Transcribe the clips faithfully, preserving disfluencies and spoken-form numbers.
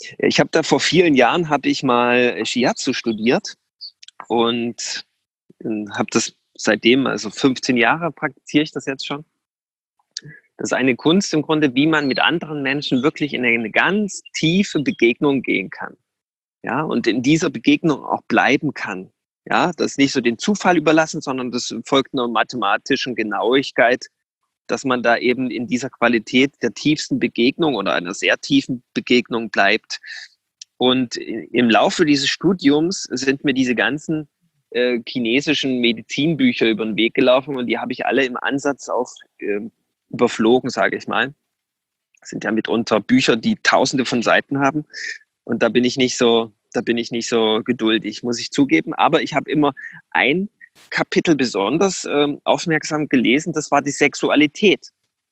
Ich habe da vor vielen Jahren habe ich mal Shiatsu studiert und ähm, habe das seitdem, also fünfzehn Jahre praktiziere ich das jetzt schon. Das ist eine Kunst im Grunde, wie man mit anderen Menschen wirklich in eine ganz tiefe Begegnung gehen kann. Ja, und in dieser Begegnung auch bleiben kann. Ja, das nicht so den Zufall überlassen, sondern das folgt einer mathematischen Genauigkeit, dass man da eben in dieser Qualität der tiefsten Begegnung oder einer sehr tiefen Begegnung bleibt. Und im Laufe dieses Studiums sind mir diese ganzen äh, chinesischen Medizinbücher über den Weg gelaufen und die habe ich alle im Ansatz auch äh, überflogen, sage ich mal. Das sind ja mitunter Bücher, die tausende von Seiten haben. Und da bin ich nicht so, da bin ich nicht so geduldig, muss ich zugeben. Aber ich habe immer ein Kapitel besonders ähm, aufmerksam gelesen, das war die Sexualität.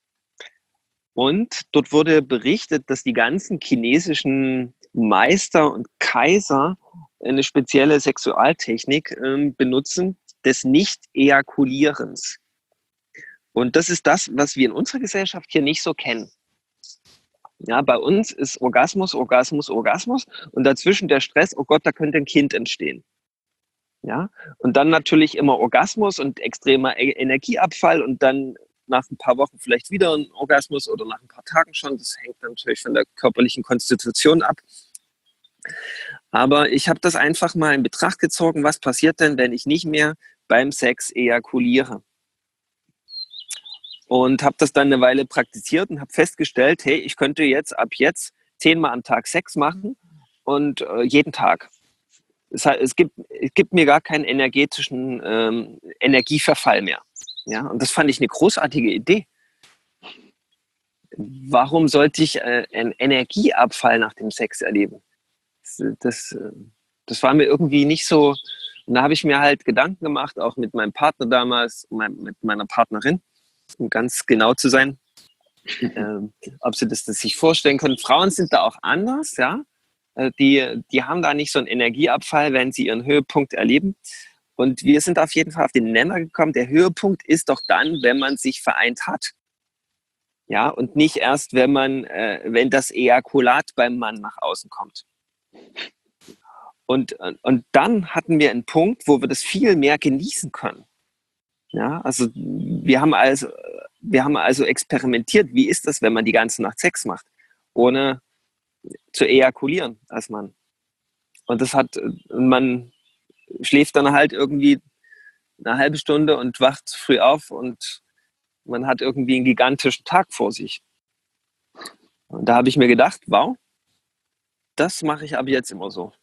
Und dort wurde berichtet, dass die ganzen chinesischen Meister und Kaiser eine spezielle Sexualtechnik ähm, benutzen, des Nicht-Ejakulierens. Und das ist das, was wir in unserer Gesellschaft hier nicht so kennen. Ja, bei uns ist Orgasmus, Orgasmus, Orgasmus und dazwischen der Stress, oh Gott, da könnte ein Kind entstehen. Ja, und dann natürlich immer Orgasmus und extremer E- Energieabfall und dann nach ein paar Wochen vielleicht wieder ein Orgasmus oder nach ein paar Tagen schon. Das hängt natürlich von der körperlichen Konstitution ab. Aber ich habe das einfach mal in Betracht gezogen, was passiert denn, wenn ich nicht mehr beim Sex ejakuliere? Und habe das dann eine Weile praktiziert und habe festgestellt, hey, ich könnte jetzt ab jetzt zehnmal am Tag Sex machen und äh, jeden Tag. Es, hat, es, gibt, es gibt mir gar keinen energetischen ähm, Energieverfall mehr. Ja, und das fand ich eine großartige Idee. Warum sollte ich äh, einen Energieabfall nach dem Sex erleben? Das, das, das war mir irgendwie nicht so. Und da habe ich mir halt Gedanken gemacht, auch mit meinem Partner damals, mein, mit meiner Partnerin, um ganz genau zu sein, ähm, ob sie das, das sich vorstellen können. Frauen sind da auch anders, ja. Äh, Die, die haben da nicht so einen Energieabfall, wenn sie ihren Höhepunkt erleben. Und wir sind auf jeden Fall auf den Nenner gekommen. Der Höhepunkt ist doch dann, wenn man sich vereint hat. Ja, und nicht erst, wenn man, äh, wenn das Ejakulat beim Mann nach außen kommt. Und, und dann hatten wir einen Punkt, wo wir das viel mehr genießen können. Ja, also wir haben also, wir haben also experimentiert, wie ist das, wenn man die ganze Nacht Sex macht, ohne zu ejakulieren als Mann. Und das hat, man schläft dann halt irgendwie eine halbe Stunde und wacht früh auf und man hat irgendwie einen gigantischen Tag vor sich. Und da habe ich mir gedacht, wow, das mache ich ab jetzt immer so.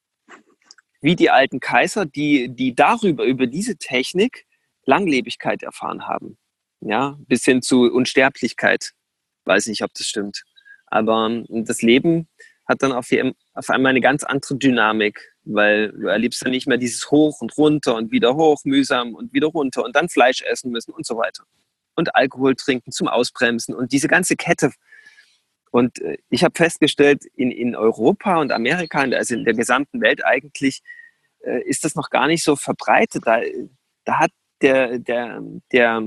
Wie die alten Kaiser, die, die darüber, über diese Technik Langlebigkeit erfahren haben. Ja, bis hin zu Unsterblichkeit. Weiß nicht, ob das stimmt. Aber das Leben hat dann auf, die, auf einmal eine ganz andere Dynamik, weil du erlebst dann nicht mehr dieses Hoch und runter und wieder hoch, mühsam und wieder runter und dann Fleisch essen müssen und so weiter. Und Alkohol trinken zum Ausbremsen und diese ganze Kette. Und äh, ich habe festgestellt, in, in Europa und Amerika, also in der gesamten Welt eigentlich, äh, ist das noch gar nicht so verbreitet. Da, da hat der, der, der,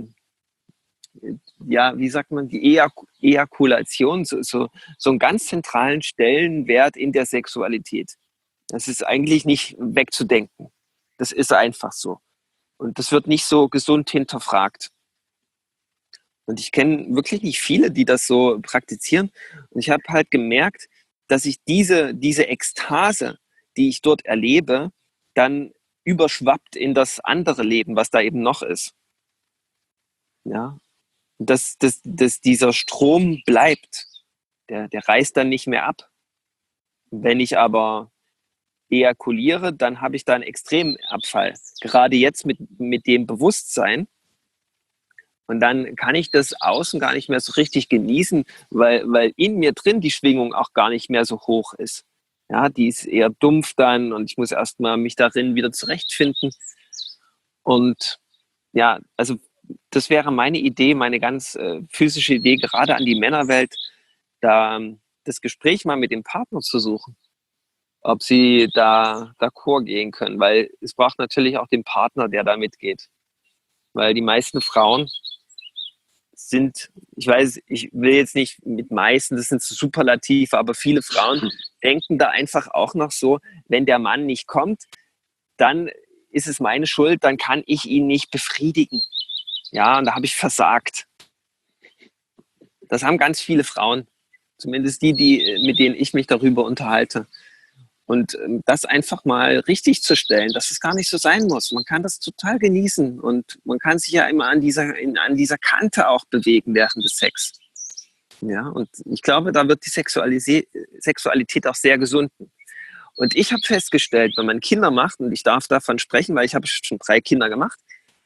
ja, wie sagt man, die Ejaku- Ejakulation so, so, so einen ganz zentralen Stellenwert in der Sexualität. Das ist eigentlich nicht wegzudenken. Das ist einfach so. Und das wird nicht so gesund hinterfragt. Und ich kenne wirklich nicht viele, die das so praktizieren. Und ich habe halt gemerkt, dass ich diese, diese Ekstase, die ich dort erlebe, dann überschwappt in das andere Leben, was da eben noch ist. Ja, dass, dass, dass dieser Strom bleibt, der, der reißt dann nicht mehr ab. Wenn ich aber ejakuliere, dann habe ich da einen extremen Abfall. Gerade jetzt mit, mit dem Bewusstsein. Und dann kann ich das außen gar nicht mehr so richtig genießen, weil, weil in mir drin die Schwingung auch gar nicht mehr so hoch ist. Ja, die ist eher dumpf dann und ich muss erstmal mich darin wieder zurechtfinden. Und ja, also das wäre meine Idee, meine ganz äh, physische Idee, gerade an die Männerwelt, da ähm, das Gespräch mal mit dem Partner zu suchen, ob sie da d'accord gehen können, weil es braucht natürlich auch den Partner, der da mitgeht. Weil die meisten Frauen sind, ich weiß, ich will jetzt nicht mit meisten, das sind so Superlative, aber viele Frauen denken da einfach auch noch so, wenn der Mann nicht kommt, dann ist es meine Schuld, dann kann ich ihn nicht befriedigen. Ja, und da habe ich versagt. Das haben ganz viele Frauen, zumindest die, die, mit denen ich mich darüber unterhalte. Und das einfach mal richtig zu stellen, dass es gar nicht so sein muss. Man kann das total genießen und man kann sich ja immer an dieser, in, an dieser Kante auch bewegen während des Sex. Ja, und ich glaube, da wird die Sexualität, Sexualität auch sehr gesunden. Und ich habe festgestellt, wenn man Kinder macht, und ich darf davon sprechen, weil ich habe schon drei Kinder gemacht,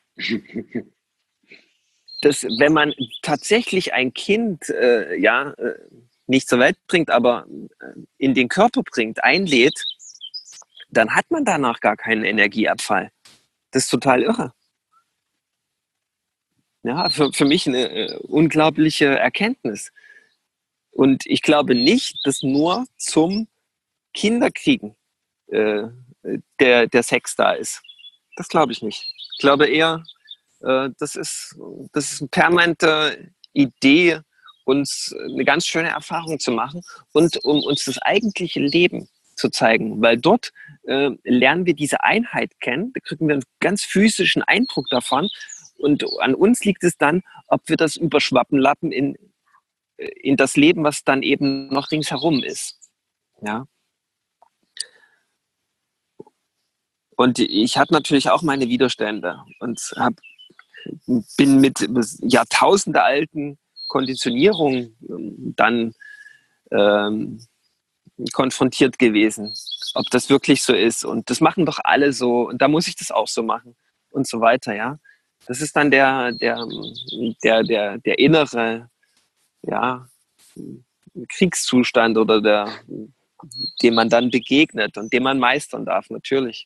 dass wenn man tatsächlich ein Kind, äh, ja, äh, nicht zur Welt bringt, aber in den Körper bringt, einlädt, dann hat man danach gar keinen Energieabfall. Das ist total irre. Ja, für, für mich eine äh, unglaubliche Erkenntnis. Und ich glaube nicht, dass nur zum Kinderkriegen äh, der, der Sex da ist. Das glaube ich nicht. Ich glaube eher, äh, das ist, das ist eine permanente Idee, uns eine ganz schöne Erfahrung zu machen und um uns das eigentliche Leben zu zeigen. Weil dort äh, lernen wir diese Einheit kennen, da kriegen wir einen ganz physischen Eindruck davon. Und an uns liegt es dann, ob wir das überschwappen lassen in, in das Leben, was dann eben noch ringsherum ist. Ja. Und ich hatte natürlich auch meine Widerstände und hab, bin mit jahrtausendealten Konditionierungen dann ähm, konfrontiert gewesen, ob das wirklich so ist. Und das machen doch alle so und da muss ich das auch so machen und so weiter, ja. Das ist dann der, der, der, der, der innere, ja, Kriegszustand oder der, dem man dann begegnet und dem man meistern darf, natürlich.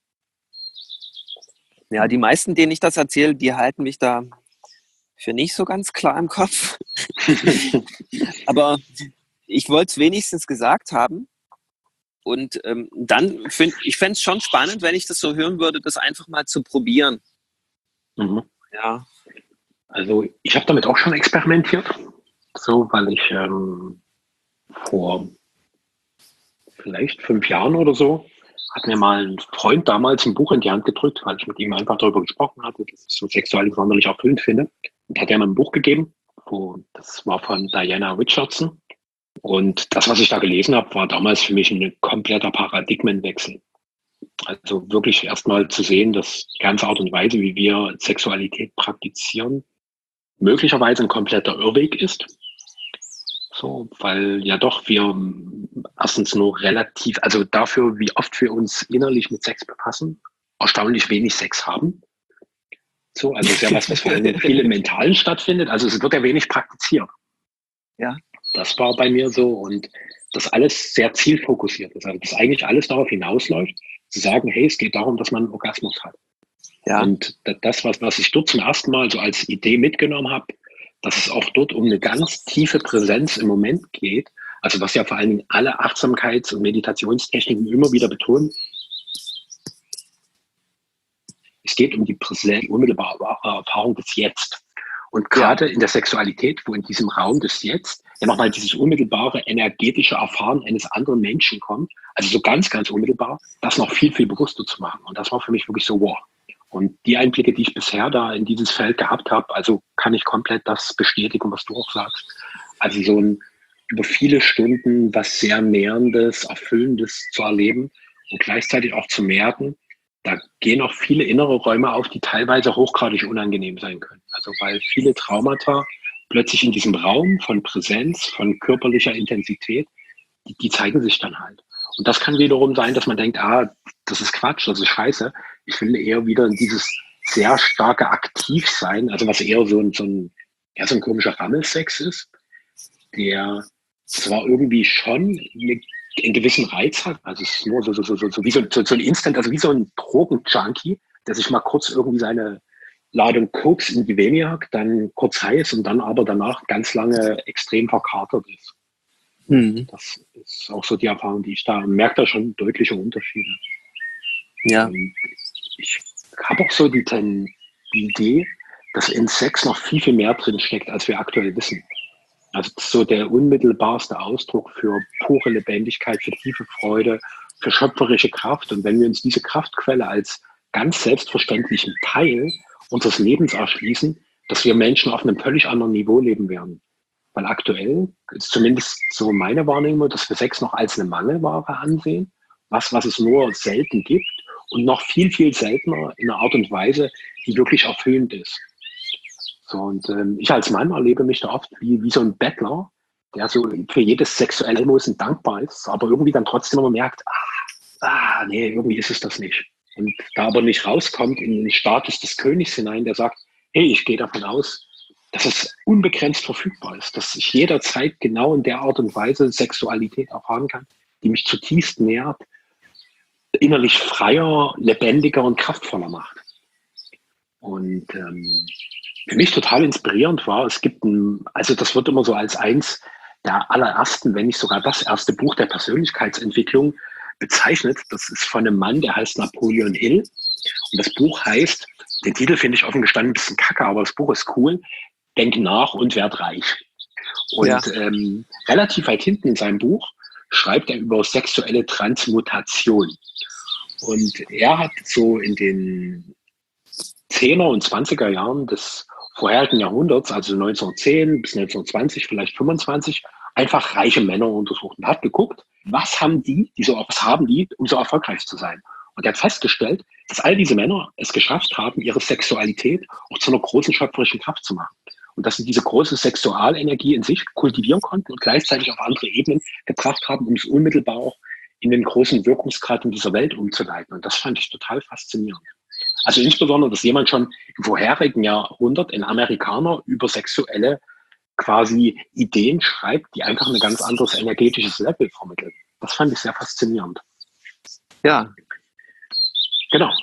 Ja, die meisten, denen ich das erzähle, die halten mich da für nicht so ganz klar im Kopf. Aber ich wollte es wenigstens gesagt haben. Und ähm, dann finde ich fände es schon spannend, wenn ich das so hören würde, das einfach mal zu probieren. Mhm. Ja. Also ich habe damit auch schon experimentiert, so weil ich ähm, vor vielleicht fünf Jahren oder so hat mir mal ein Freund damals ein Buch in die Hand gedrückt, weil ich mit ihm einfach darüber gesprochen hatte, dass ich so Sexualität sonderlich erfüllend finde. Und hat er mir ein Buch gegeben, wo, das war von Diana Richardson. Und das, was ich da gelesen habe, war damals für mich ein kompletter Paradigmenwechsel. Also wirklich erstmal zu sehen, dass die ganze Art und Weise, wie wir Sexualität praktizieren, möglicherweise ein kompletter Irrweg ist. So, weil ja doch wir erstens nur relativ, also dafür, wie oft wir uns innerlich mit Sex befassen, erstaunlich wenig Sex haben. So, also ist ja was, was vor allem viel im Mentalen stattfindet. Also es wird ja wenig praktiziert. Ja. Das war bei mir so und das alles sehr zielfokussiert ist. Also das eigentlich alles darauf hinausläuft, zu sagen, hey, es geht darum, dass man einen Orgasmus hat. Ja. Und das, was, was ich dort zum ersten Mal so als Idee mitgenommen habe, dass es auch dort um eine ganz tiefe Präsenz im Moment geht, also was ja vor allen Dingen alle Achtsamkeits- und Meditationstechniken immer wieder betonen, es geht um die Präsenz, die unmittelbare Erfahrung des Jetzt. Und gerade ja. in der Sexualität, wo in diesem Raum des Jetzt ja nochmal dieses unmittelbare energetische Erfahren eines anderen Menschen kommt, also so ganz, ganz unmittelbar, das noch viel, viel bewusster zu machen. Und das war für mich wirklich so, wow. Und die Einblicke, die ich bisher da in dieses Feld gehabt habe, also kann ich komplett das bestätigen, was du auch sagst. Also so ein über viele Stunden was sehr Nährendes, Erfüllendes zu erleben und gleichzeitig auch zu merken, da gehen auch viele innere Räume auf, die teilweise hochgradig unangenehm sein können. Also weil viele Traumata plötzlich in diesem Raum von Präsenz, von körperlicher Intensität, die, die zeigen sich dann halt. Und das kann wiederum sein, dass man denkt, ah, das ist Quatsch, das ist scheiße. Ich will eher wieder in dieses sehr starke Aktivsein, also was eher so ein, so ein, ja, so ein komischer Rammelsex ist, der zwar irgendwie schon eine, einen gewissen Reiz hat, also es ist nur so, so, so, so, wie so, so, so ein Instant, also wie so ein Drogenjunkie, der sich mal kurz irgendwie seine Ladung Koks in die Vene hackt, dann kurz heiß und dann aber danach ganz lange extrem verkatert ist. Mhm. Das ist auch so die Erfahrung, die ich da merke, da schon deutliche Unterschiede. Ja. Und ich habe auch so die, die Idee, dass in Sex noch viel, viel mehr drin steckt, als wir aktuell wissen. Also das ist so der unmittelbarste Ausdruck für pure Lebendigkeit, für tiefe Freude, für schöpferische Kraft. Und wenn wir uns diese Kraftquelle als ganz selbstverständlichen Teil unseres Lebens erschließen, dass wir Menschen auf einem völlig anderen Niveau leben werden. Weil aktuell ist zumindest so meine Wahrnehmung, dass wir Sex noch als eine Mangelware ansehen, was, was es nur selten gibt und noch viel, viel seltener in einer Art und Weise, die wirklich erfüllend ist. So, und ähm, ich als Mann erlebe mich da oft wie, wie so ein Bettler, der so für jedes sexuelle Almosen dankbar ist, aber irgendwie dann trotzdem immer merkt, ah, ah, nee, irgendwie ist es das nicht. Und da aber nicht rauskommt in den Status des Königs hinein, der sagt, hey, ich gehe davon aus, dass es unbegrenzt verfügbar ist, dass ich jederzeit genau in der Art und Weise Sexualität erfahren kann, die mich zutiefst nährt, innerlich freier, lebendiger und kraftvoller macht. Und ähm, für mich total inspirierend war, es gibt ein, also das wird immer so als eins der allerersten, wenn nicht sogar das erste Buch der Persönlichkeitsentwicklung bezeichnet. Das ist von einem Mann, der heißt Napoleon Hill. Und das Buch heißt, den Titel finde ich offen gestanden ein bisschen kacke, aber das Buch ist cool, Denk nach und werd reich. Und ja. ähm, relativ weit hinten in seinem Buch schreibt er über sexuelle Transmutation. Und er hat so in den zehner und zwanziger Jahren des vorherigen Jahrhunderts, also neunzehnhundertzehn bis neunzehnhundertzwanzig, vielleicht fünfundzwanzig, einfach reiche Männer untersucht und hat geguckt, was haben die, die so, was haben die, um so erfolgreich zu sein. Und er hat festgestellt, dass all diese Männer es geschafft haben, ihre Sexualität auch zu einer großen schöpferischen Kraft zu machen. Und dass sie diese große Sexualenergie in sich kultivieren konnten und gleichzeitig auf andere Ebenen gebracht haben, um es unmittelbar auch in den großen Wirkungsgrad in dieser Welt umzuleiten. Und das fand ich total faszinierend. Also insbesondere, dass jemand schon im vorherigen Jahrhundert, ein Amerikaner, über sexuelle quasi Ideen schreibt, die einfach ein ganz anderes energetisches Level vermitteln. Das fand ich sehr faszinierend. Ja. Genau.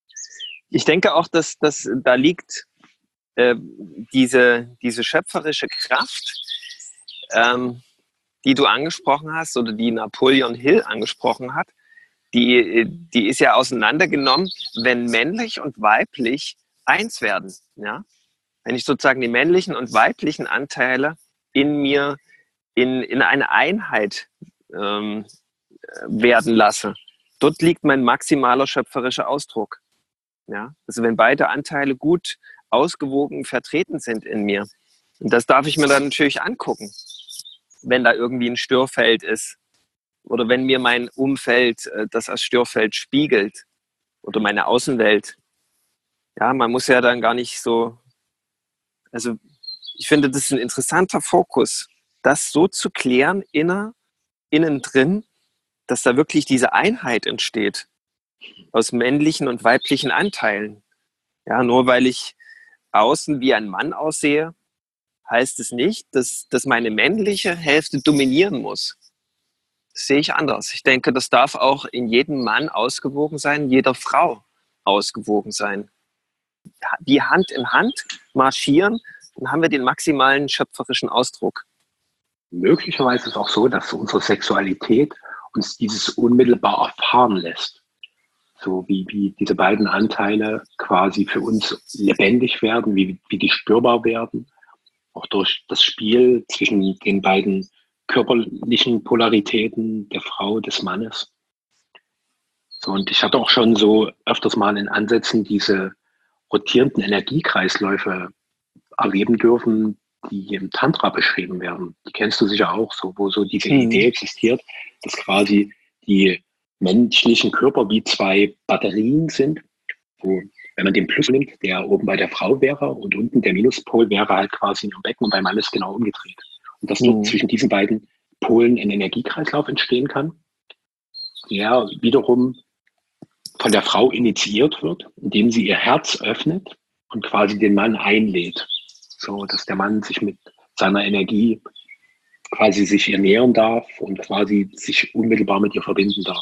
Ich denke auch, dass, dass da liegt äh, diese, diese schöpferische Kraft, ähm, die du angesprochen hast oder die Napoleon Hill angesprochen hat, die, die ist ja auseinandergenommen, wenn männlich und weiblich eins werden. Ja? Wenn ich sozusagen die männlichen und weiblichen Anteile in mir in, in eine Einheit ähm, werden lasse. Dort liegt mein maximaler schöpferischer Ausdruck. Ja? Also wenn beide Anteile gut ausgewogen vertreten sind in mir. Und das darf ich mir dann natürlich angucken, wenn da irgendwie ein Störfeld ist. Oder wenn mir mein Umfeld äh, das als Störfeld spiegelt oder meine Außenwelt. Ja, man muss ja dann gar nicht so, also ich finde, das ist ein interessanter Fokus, das so zu klären, inner, innen drin, dass da wirklich diese Einheit entsteht aus männlichen und weiblichen Anteilen. Ja, nur weil ich außen wie ein Mann aussehe, heißt es nicht, dass, dass meine männliche Hälfte dominieren muss. Das sehe ich anders. Ich denke, das darf auch in jedem Mann ausgewogen sein, jeder Frau ausgewogen sein. Die Hand in Hand marschieren, dann haben wir den maximalen schöpferischen Ausdruck. Möglicherweise ist es auch so, dass unsere Sexualität uns dieses unmittelbar erfahren lässt. So wie, wie diese beiden Anteile quasi für uns lebendig werden, wie, wie die spürbar werden. Auch durch das Spiel zwischen den beiden körperlichen Polaritäten der Frau, des Mannes. So, und ich hatte auch schon so öfters mal in Ansätzen diese rotierenden Energiekreisläufe erleben dürfen, die im Tantra beschrieben werden. Die kennst du sicher auch, so, wo so diese mhm. Idee existiert, dass quasi die menschlichen Körper wie zwei Batterien sind, wo, wenn man den Plus nimmt, der oben bei der Frau wäre und unten der Minuspol wäre halt quasi in ihrem Becken und beim Mann ist genau umgedreht. Und dass dort mhm. zwischen diesen beiden Polen ein Energiekreislauf entstehen kann, der wiederum von der Frau initiiert wird, indem sie ihr Herz öffnet und quasi den Mann einlädt. So, dass der Mann sich mit seiner Energie quasi sich ihr nähern darf und quasi sich unmittelbar mit ihr verbinden darf.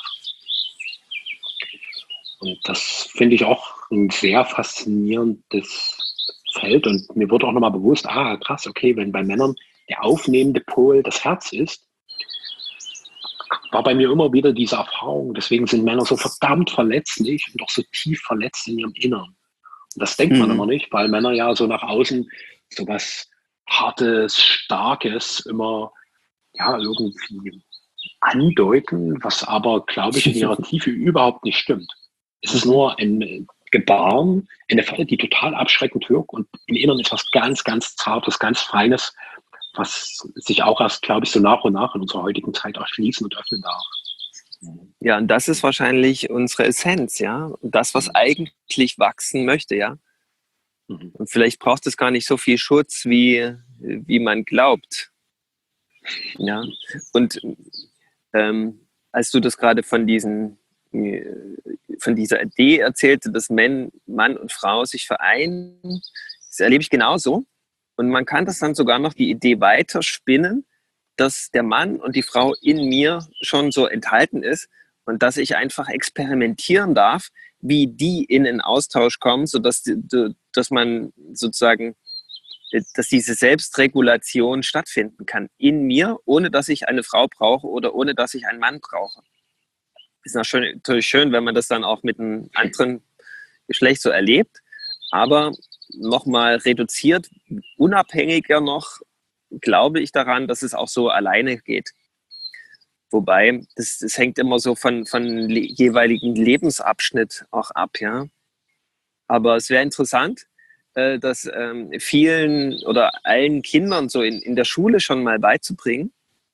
Und das finde ich auch ein sehr faszinierendes Feld. Und mir wurde auch nochmal bewusst, ah, krass, okay, wenn bei Männern der aufnehmende Pol das Herz ist, war bei mir immer wieder diese Erfahrung. Deswegen sind Männer so verdammt verletzlich und auch so tief verletzt in ihrem Innern. Und das denkt man mhm. immer nicht, weil Männer ja so nach außen sowas hartes, starkes immer ja irgendwie andeuten, was aber, glaube ich, in ihrer Tiefe überhaupt nicht stimmt. Es ist nur ein Gebaren, eine Falle, die total abschreckend wirkt und im Inneren ist was ganz, ganz Zartes, ganz Feines, was sich auch erst, glaube ich, so nach und nach in unserer heutigen Zeit erschließen und öffnen darf. Ja, und das ist wahrscheinlich unsere Essenz, ja. Und das, was eigentlich wachsen möchte, ja. Und vielleicht braucht es gar nicht so viel Schutz, wie, wie man glaubt. Ja. Und ähm, als du das gerade von diesen von dieser Idee erzählte, dass Mann, Mann und Frau sich vereinen, das erlebe ich genauso. Und man kann das dann sogar noch die Idee weiter spinnen, dass der Mann und die Frau in mir schon so enthalten ist und dass ich einfach experimentieren darf, wie die in den Austausch kommen, sodass dass man sozusagen, dass diese Selbstregulation stattfinden kann in mir, ohne dass ich eine Frau brauche oder ohne dass ich einen Mann brauche. Ist natürlich schön, wenn man das dann auch mit einem anderen Geschlecht so erlebt, aber nochmal reduziert, unabhängiger noch, glaube ich daran, dass es auch so alleine geht. Wobei, das, das hängt immer so von, von le- jeweiligen Lebensabschnitt auch ab, ja. Aber es wäre interessant, äh, das ähm, vielen oder allen Kindern so in, in der Schule schon mal beizubringen.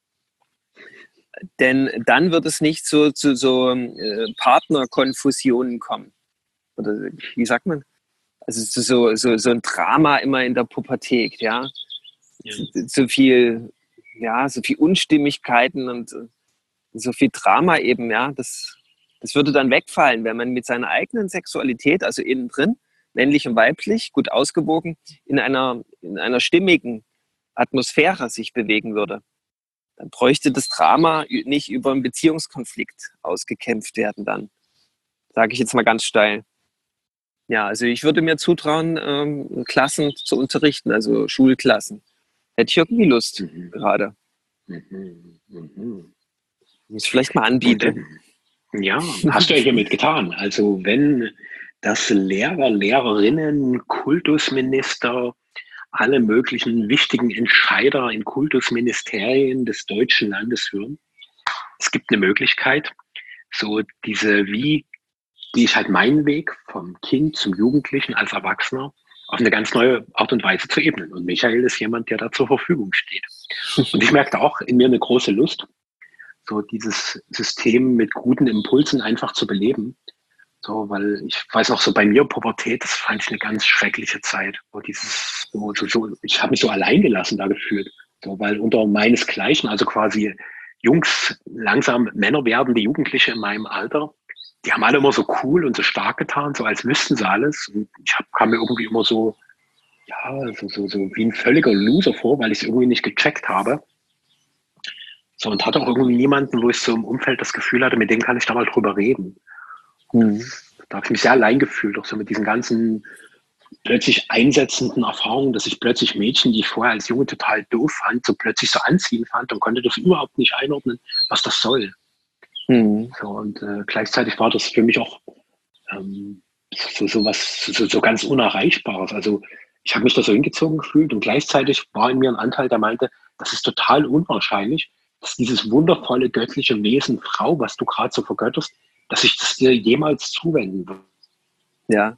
Denn dann wird es nicht so zu so äh, Partnerkonfusionen kommen. Oder wie sagt man? Also zu so, so, so ein Drama immer in der Pubertät, ja. Ja. So, so viel, ja, so viel Unstimmigkeiten und äh, so viel Drama eben, ja. Das, das würde dann wegfallen, wenn man mit seiner eigenen Sexualität, also innen drin, männlich und weiblich, gut ausgewogen, in einer, in einer stimmigen Atmosphäre sich bewegen würde. Dann bräuchte das Drama nicht über einen Beziehungskonflikt ausgekämpft werden dann. Sage ich jetzt mal ganz steil. Ja, also ich würde mir zutrauen, ähm, Klassen zu unterrichten, also Schulklassen. Hätte ich irgendwie Lust Mhm. gerade. Mhm. Mhm. Muss ich vielleicht mal anbieten. Und, ja, hast du ja hiermit getan. Also wenn das Lehrer, Lehrerinnen, Kultusminister, alle möglichen wichtigen Entscheider in Kultusministerien des deutschen Landes hören, es gibt eine Möglichkeit, so diese, wie gehe ich halt meinen Weg vom Kind zum Jugendlichen als Erwachsener auf eine ganz neue Art und Weise zu ebnen. Und Michael ist jemand, der da zur Verfügung steht. Und ich merkte auch in mir eine große Lust, so dieses System mit guten Impulsen einfach zu beleben. So, weil ich weiß noch so bei mir Pubertät, das fand ich eine ganz schreckliche Zeit, wo dieses, so, so, so ich habe mich so alleingelassen da gefühlt, so, weil unter meinesgleichen, also quasi Jungs, langsam Männer werdende Jugendliche in meinem Alter, die haben alle immer so cool und so stark getan, so als wüssten sie alles. Und ich hab, kam mir irgendwie immer so, ja, so, so, so wie ein völliger Loser vor, weil ich es irgendwie nicht gecheckt habe. So, und hatte auch irgendwie niemanden, wo ich so im Umfeld das Gefühl hatte, mit dem kann ich da mal drüber reden. Mhm. Da habe ich mich sehr allein gefühlt, auch so mit diesen ganzen plötzlich einsetzenden Erfahrungen, dass ich plötzlich Mädchen, die ich vorher als Junge total doof fand, so plötzlich so anziehen fand und konnte das überhaupt nicht einordnen, was das soll. Mhm. So, und äh, gleichzeitig war das für mich auch ähm, so, so was so, so ganz Unerreichbares. Also ich habe mich da so hingezogen gefühlt und gleichzeitig war in mir ein Anteil, der meinte, das ist total unwahrscheinlich, dass dieses wundervolle göttliche Wesen Frau, was du gerade so vergötterst, dass ich das dir jemals zuwenden wird. Ja.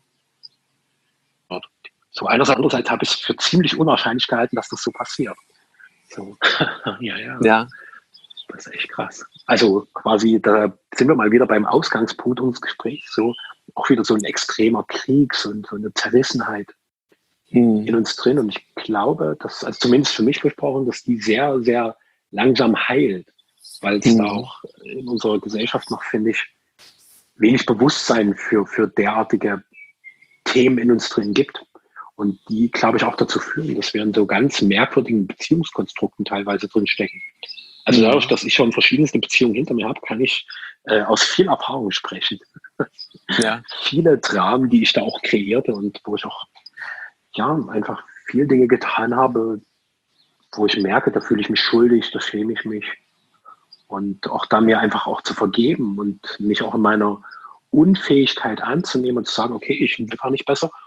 So einerseits, andererseits habe ich es für ziemlich unwahrscheinlich gehalten, dass das so passiert. So, ja, ja. Ja. Das ist echt krass. Also quasi, da sind wir mal wieder beim Ausgangspunkt unseres Gesprächs, so auch wieder so ein extremer Krieg, so, so eine Zerrissenheit Mhm. in uns drin. Und ich glaube, dass, also zumindest für mich gesprochen, dass die sehr, sehr langsam heilt, weil es Mhm. da auch in unserer Gesellschaft noch, finde ich, wenig Bewusstsein für, für derartige Themen in uns drin gibt. Und die, glaube ich, auch dazu führen, dass wir in so ganz merkwürdigen Beziehungskonstrukten teilweise drinstecken. Also Mhm. dadurch, dass ich schon verschiedenste Beziehungen hinter mir habe, kann ich äh, aus viel Erfahrung sprechen. Ja. Viele Dramen, die ich da auch kreierte und wo ich auch ja einfach viele Dinge getan habe, wo ich merke, da fühle ich mich schuldig, da schäme ich mich. Und auch da mir einfach auch zu vergeben und mich auch in meiner Unfähigkeit anzunehmen und zu sagen, okay, ich bin gar nicht besser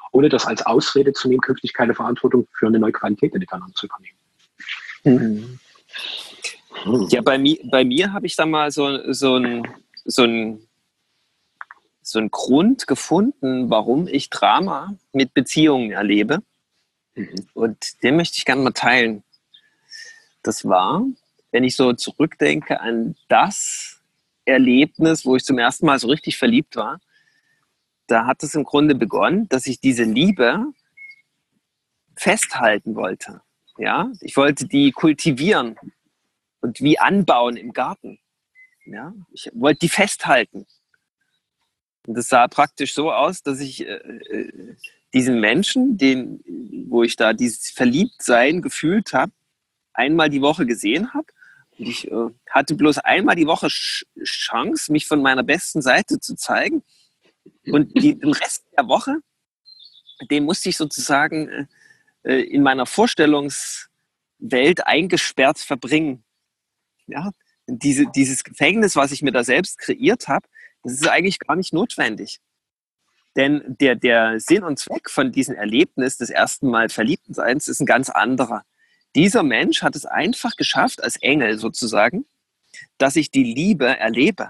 ohne das als Ausrede zu nehmen, künftig keine Verantwortung für eine neue Qualität der Miteinander zu übernehmen. Mhm. Ja, bei mir, bei mir habe ich da mal so, so ein, so ein so einen Grund gefunden, warum ich Drama mit Beziehungen erlebe. Mhm. Und den möchte ich gerne mal teilen. Das war, wenn ich so zurückdenke an das Erlebnis, wo ich zum ersten Mal so richtig verliebt war, da hat es im Grunde begonnen, dass ich diese Liebe festhalten wollte. Ja, ich wollte die kultivieren und wie anbauen im Garten. Ja, ich wollte die festhalten. Und das sah praktisch so aus, dass ich äh, äh, diesen Menschen, den, wo ich da dieses Verliebtsein gefühlt habe, einmal die Woche gesehen habe. Und ich äh, hatte bloß einmal die Woche Sch- Chance, mich von meiner besten Seite zu zeigen. Und die, den Rest der Woche, den musste ich sozusagen äh, in meiner Vorstellungswelt eingesperrt verbringen. Ja? Diese, dieses Gefängnis, was ich mir da selbst kreiert habe, das ist eigentlich gar nicht notwendig. Denn der, der Sinn und Zweck von diesem Erlebnis des ersten Mal Verliebtseins ist ein ganz anderer. Dieser Mensch hat es einfach geschafft, als Engel sozusagen, dass ich die Liebe erlebe.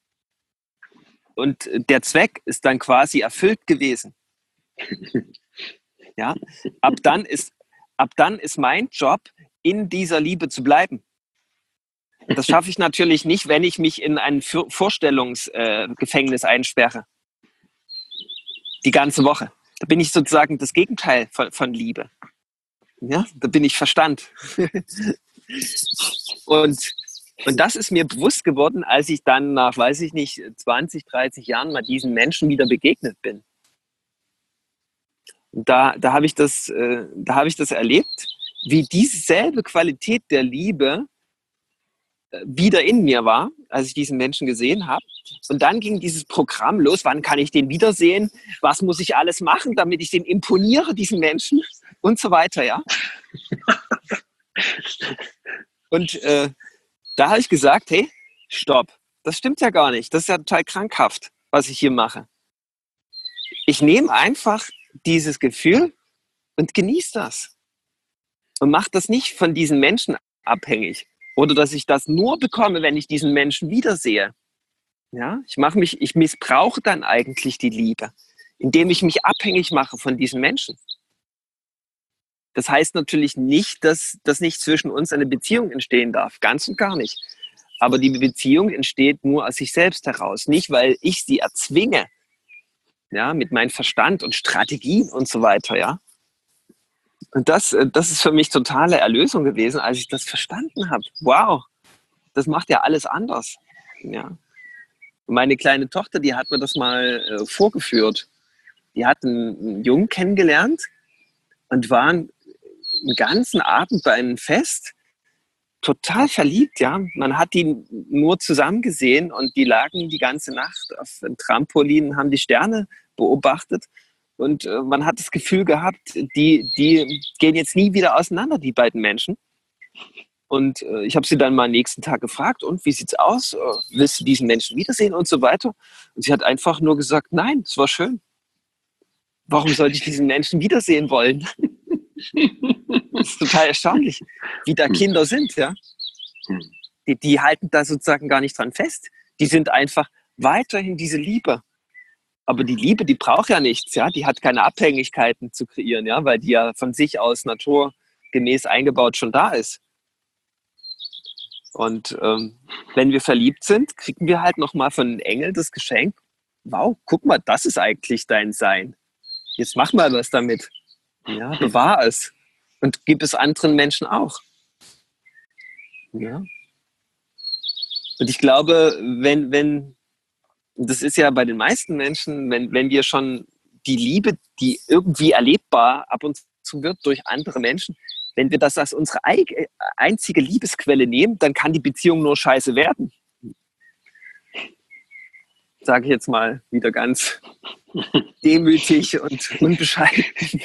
Und der Zweck ist dann quasi erfüllt gewesen. Ja? Ab dann ist, ab dann ist mein Job, in dieser Liebe zu bleiben. Und das schaffe ich natürlich nicht, wenn ich mich in ein Vorstellungsgefängnis äh, einsperre. Die ganze Woche. Da bin ich sozusagen das Gegenteil von, von Liebe. Ja, da bin ich Verstand. und, und das ist mir bewusst geworden, als ich dann nach, weiß ich nicht, zwanzig, dreißig Jahren mal diesen Menschen wieder begegnet bin. Und da, da habe ich das, äh, da habe ich das erlebt, wie dieselbe Qualität der Liebe äh, wieder in mir war, als ich diesen Menschen gesehen habe. Und dann ging dieses Programm los, wann kann ich den wiedersehen? Was muss ich alles machen, damit ich dem imponiere, diesen Menschen? Und so weiter, ja. Und äh, da habe ich gesagt, hey, stopp, das stimmt ja gar nicht. Das ist ja total krankhaft, was ich hier mache. Ich nehme einfach dieses Gefühl und genieße das. Und mache das nicht von diesen Menschen abhängig. Oder dass ich das nur bekomme, wenn ich diesen Menschen wiedersehe. Ja, ich mache mich, ich missbrauche dann eigentlich die Liebe, indem ich mich abhängig mache von diesen Menschen. Das heißt natürlich nicht, dass, dass nicht zwischen uns eine Beziehung entstehen darf. Ganz und gar nicht. Aber die Beziehung entsteht nur aus sich selbst heraus. Nicht, weil ich sie erzwinge, ja, mit meinem Verstand und Strategien und so weiter, ja. Und das, das ist für mich totale Erlösung gewesen, als ich das verstanden habe. Wow, das macht ja alles anders. Ja. Meine kleine Tochter, die hat mir das mal äh, vorgeführt. Die hat einen, einen Jungen kennengelernt und waren einen ganzen Abend bei einem Fest total verliebt, ja. Man hat die nur zusammen gesehen und die lagen die ganze Nacht auf einem Trampolin, haben die Sterne beobachtet und äh, man hat das Gefühl gehabt, die, die gehen jetzt nie wieder auseinander, die beiden Menschen. Und äh, ich habe sie dann mal am nächsten Tag gefragt, und wie sieht's aus? Äh, willst du diesen Menschen wiedersehen und so weiter? Und sie hat einfach nur gesagt, nein, es war schön. Warum sollte ich diesen Menschen wiedersehen wollen? Das ist total erstaunlich, wie da Kinder sind, ja. Die, die halten da sozusagen gar nicht dran fest. Die sind einfach weiterhin diese Liebe. Aber die Liebe, die braucht ja nichts, ja. Die hat keine Abhängigkeiten zu kreieren, ja, weil die ja von sich aus naturgemäß eingebaut schon da ist. Und ähm, wenn wir verliebt sind, kriegen wir halt nochmal von den Engeln das Geschenk. Wow, guck mal, das ist eigentlich dein Sein. Jetzt mach mal was damit. Ja, bewahr es. Und gib es anderen Menschen auch. Ja. Und ich glaube, wenn, wenn, das ist ja bei den meisten Menschen, wenn, wenn wir schon die Liebe, die irgendwie erlebbar ab und zu wird durch andere Menschen, wenn wir das als unsere einzige Liebesquelle nehmen, dann kann die Beziehung nur scheiße werden. Sage ich jetzt mal wieder ganz demütig und unbescheiden.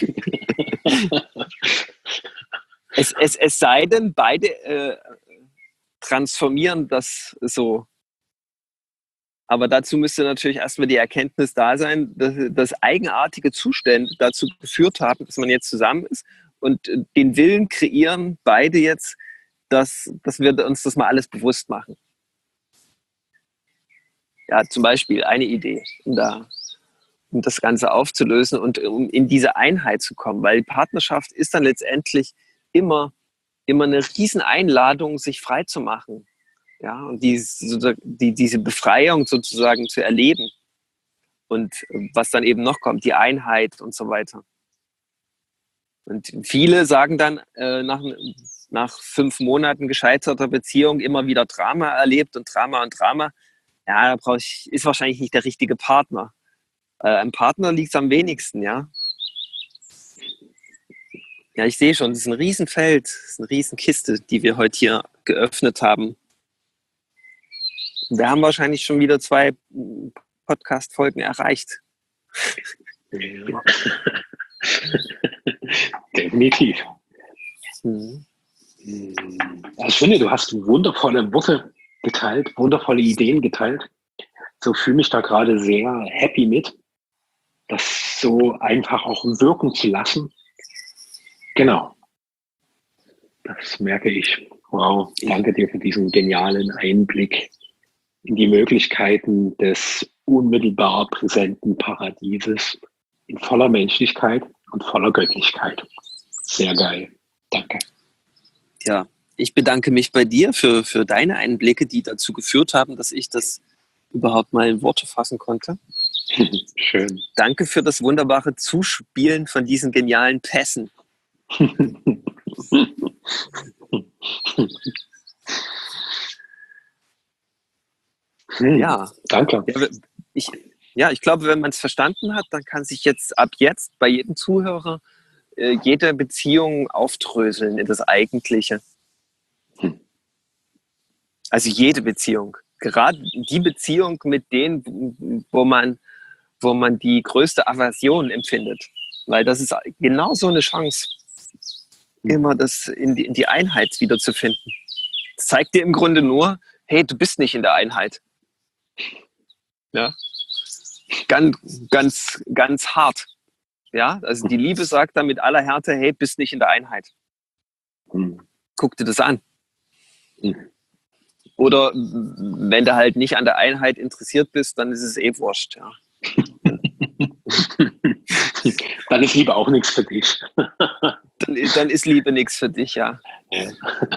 es, es, es sei denn, beide äh, transformieren das so Aber dazu müsste natürlich erstmal die Erkenntnis da sein, dass, dass eigenartige Zustände dazu geführt haben, dass man jetzt zusammen ist und den Willen kreieren, beide jetzt, dass, dass wir uns das mal alles bewusst machen. Ja, zum Beispiel eine Idee, um, da, um das Ganze aufzulösen und um in diese Einheit zu kommen. Weil Partnerschaft ist dann letztendlich immer, immer eine Rieseneinladung, sich frei zu machen. Ja, und die, die, diese Befreiung sozusagen zu erleben. Und was dann eben noch kommt, die Einheit und so weiter. Und viele sagen dann äh, nach, nach fünf Monaten gescheiterter Beziehung immer wieder Drama erlebt und Drama und Drama. Ja, da brauche ich, ist wahrscheinlich nicht der richtige Partner. Äh, am Partner liegt es am wenigsten, ja. Ja, ich sehe schon, das ist ein Riesenfeld, das ist eine Riesenkiste, die wir heute hier geöffnet haben. Wir haben wahrscheinlich schon wieder zwei Podcast-Folgen erreicht. Ja. Definitiv. Mhm. Ich finde, du hast wundervolle Worte geteilt, wundervolle Ideen geteilt. So fühle mich da gerade sehr happy mit, das so einfach auch wirken zu lassen. Genau. Das merke ich. Wow, danke dir für diesen genialen Einblick in die Möglichkeiten des unmittelbar präsenten Paradieses in voller Menschlichkeit und voller Göttlichkeit. Sehr geil. Danke. Ja, ich bedanke mich bei dir für, für deine Einblicke, die dazu geführt haben, dass ich das überhaupt mal in Worte fassen konnte. Schön. Danke für das wunderbare Zuspielen von diesen genialen Pässen. Ja, danke. Ich, ja, ich glaube, wenn man es verstanden hat, dann kann sich jetzt ab jetzt bei jedem Zuhörer äh, jede Beziehung aufdröseln in das Eigentliche. Hm. Also jede Beziehung. Gerade die Beziehung mit denen, wo man, wo man die größte Aversion empfindet. Weil das ist genau so eine Chance, immer das in die, in die Einheit wiederzufinden. Das zeigt dir im Grunde nur, hey, du bist nicht in der Einheit. Ja. Ganz, ganz, ganz hart. Ja, also die Liebe sagt dann mit aller Härte, hey, bist nicht in der Einheit. Hm. Guck dir das an. Hm. Oder wenn du halt nicht an der Einheit interessiert bist, dann ist es eh wurscht. Ja. Dann ist Liebe auch nichts für dich. Dann, dann ist Liebe nichts für dich, ja. Ja.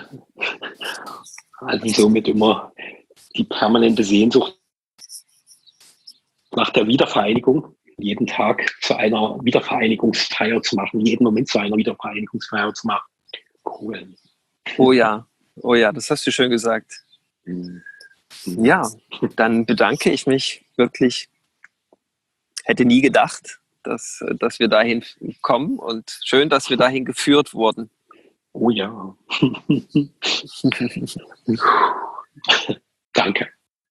Also somit immer die permanente Sehnsucht nach der Wiedervereinigung, jeden Tag zu einer Wiedervereinigungsfeier zu machen, jeden Moment zu einer Wiedervereinigungsfeier zu machen. Cool. Oh ja, oh ja, das hast du schön gesagt. Mhm. Ja, dann bedanke ich mich wirklich. Hätte nie gedacht, dass, dass wir dahin kommen und schön, dass wir dahin geführt wurden. Oh ja. Danke.